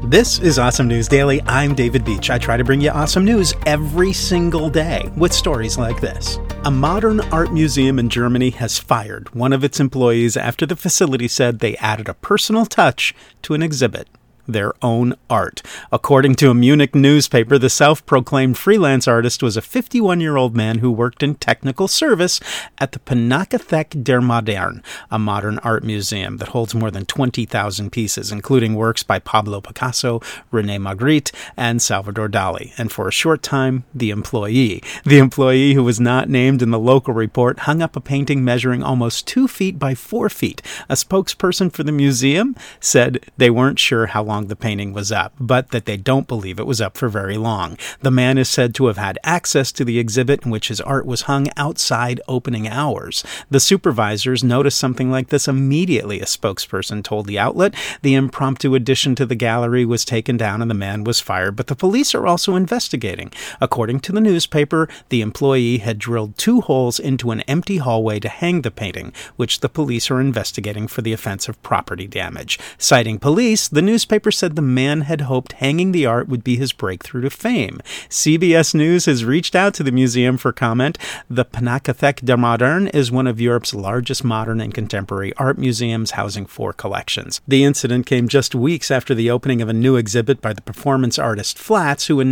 This is Awesome News Daily. I'm David Beach. I try to bring you awesome news every single day with stories like this. A modern art museum in Germany has fired one of its employees after the facility said they added a personal touch to an exhibit. Their own art. According to a Munich newspaper, the self-proclaimed freelance artist was a 51-year-old man who worked in technical service at the Pinakothek der Moderne, a modern art museum that holds more than 20,000 pieces, including works by Pablo Picasso, René Magritte, and Salvador Dali. And for a short time, the employee, who was not named in the local report, hung up a painting measuring almost 2 feet by 4 feet. A spokesperson for the museum said they weren't sure how long the painting was up, but that they don't believe it was up for very long. The man is said to have had access to the exhibit in which his art was hung outside opening hours. The supervisors noticed something like this immediately, a spokesperson told the outlet. The impromptu addition to the gallery was taken down and the man was fired, but the police are also investigating. According to the newspaper, the employee had drilled 2 holes into an empty hallway to hang the painting, which the police are investigating for the offense of property damage. Citing police, the newspaper said the man had hoped hanging the art would be his breakthrough to fame. CBS News has reached out to the museum for comment. The Pinakothek der Moderne is one of Europe's largest modern and contemporary art museums, housing 4 collections. The incident came just weeks after the opening of a new exhibit by the performance artist Flats, who in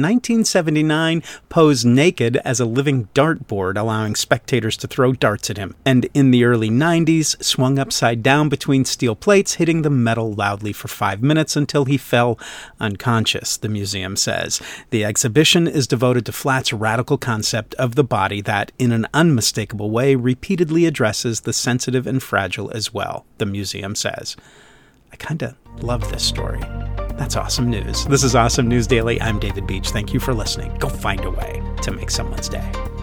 1979 posed naked as a living dartboard, allowing spectators to throw darts at him, and in the early 90s swung upside down between steel plates, hitting the metal loudly for 5 minutes until he fell unconscious, the museum says. The exhibition is devoted to Flat's radical concept of the body that, in an unmistakable way, repeatedly addresses the sensitive and fragile as well, the museum says. I kind of love this story. That's awesome news. This is Awesome News Daily. I'm David Beach. Thank you for listening. Go find a way to make someone's day.